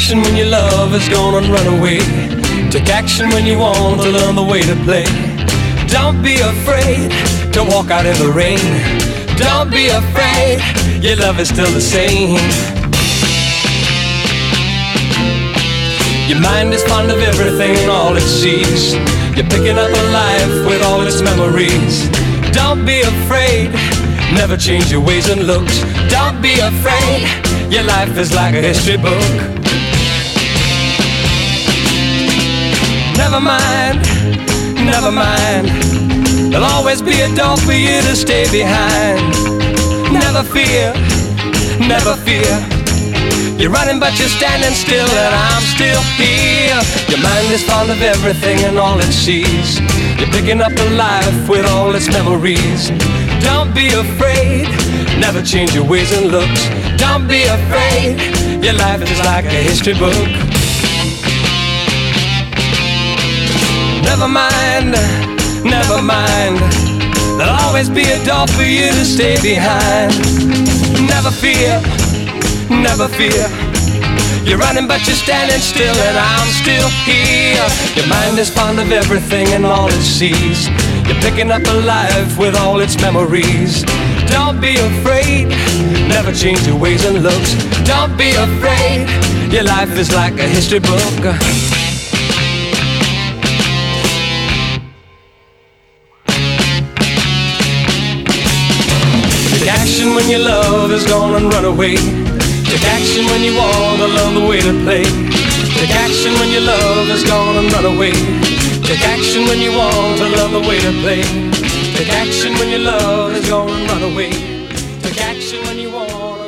action when your love is gone and run away. Take action when you want to learn the way to play. Don't be afraid to walk out in the rain. Don't be afraid, your love is still the same. Your mind is fond of everything and all it sees. You're picking up a life with all its memories. Don't be afraid, never change your ways and looks. Don't be afraid, your life is like a history book. Never mind, never mind, there'll always be a door for you to stay behind. Never fear, never fear, you're running but you're standing still and I'm still here. Your mind is fond of everything and all it sees. You're picking up a life with all its memories. Don't be afraid, never change your ways and looks. Don't be afraid, your life is like a history book. Never mind, never mind, there'll always be a door for you to stay behind. Never fear, never fear, you're running but you're standing still and I'm still here. Your mind is fond of everything and all it sees. You're picking up a life with all its memories. Don't be afraid, never change your ways and looks. Don't be afraid, your life is like a history book. Take action when your love is gone and run away. Take action when you want to learn the way to play. Take action when your love is gone and run away. Take action when you want to learn the way to play. Take action when your love is gone and run away. Take action when you want